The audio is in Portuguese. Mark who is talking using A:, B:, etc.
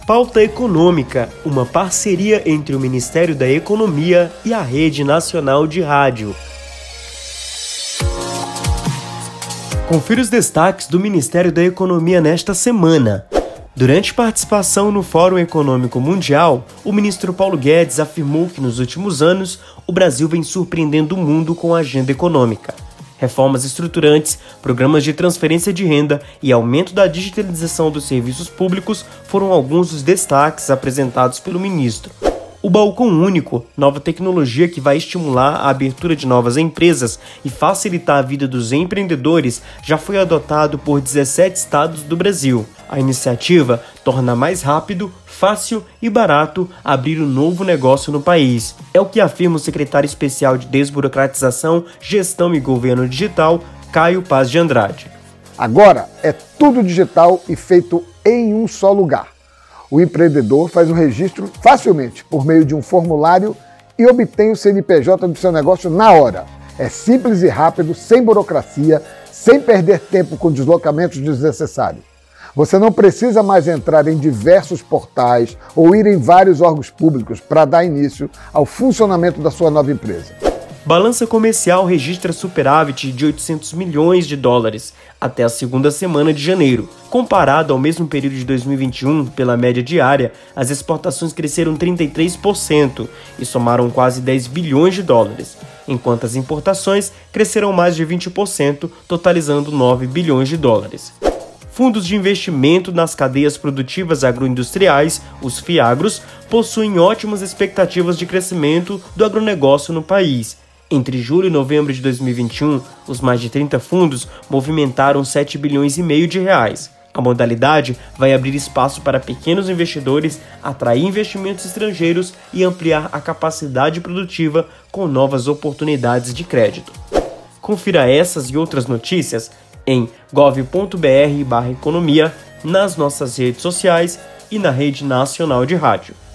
A: Pauta Econômica, uma parceria entre o Ministério da Economia e a Rede Nacional de Rádio. Confira os destaques do Ministério da Economia nesta semana. Durante participação no Fórum Econômico Mundial, o ministro Paulo Guedes afirmou que nos últimos anos o Brasil vem surpreendendo o mundo com a agenda econômica. Reformas estruturantes, programas de transferência de renda e aumento da digitalização dos serviços públicos foram alguns dos destaques apresentados pelo ministro. O Balcão Único, nova tecnologia que vai estimular a abertura de novas empresas e facilitar a vida dos empreendedores, já foi adotado por 17 estados do Brasil. A iniciativa torna mais rápido, fácil e barato abrir um novo negócio no país. É o que afirma o secretário especial de Desburocratização, Gestão e Governo Digital, Caio Paz de Andrade.
B: Agora é tudo digital e feito em um só lugar. O empreendedor faz o registro facilmente por meio de um formulário e obtém o CNPJ do seu negócio na hora. É simples e rápido, sem burocracia, sem perder tempo com deslocamentos desnecessários. Você não precisa mais entrar em diversos portais ou ir em vários órgãos públicos para dar início ao funcionamento da sua nova empresa.
A: Balança comercial registra superávit de 800 milhões de dólares até a segunda semana de janeiro. Comparado ao mesmo período de 2021, pela média diária, as exportações cresceram 33% e somaram quase 10 bilhões de dólares, enquanto as importações cresceram mais de 20%, totalizando 9 bilhões de dólares. Fundos de investimento nas cadeias produtivas agroindustriais, os FIAGROS, possuem ótimas expectativas de crescimento do agronegócio no país. Entre julho e novembro de 2021, os mais de 30 fundos movimentaram 7 bilhões e meio de reais. A modalidade vai abrir espaço para pequenos investidores, atrair investimentos estrangeiros e ampliar a capacidade produtiva com novas oportunidades de crédito. Confira essas e outras notícias em gov.br/economia, nas nossas redes sociais e na Rede Nacional de Rádio.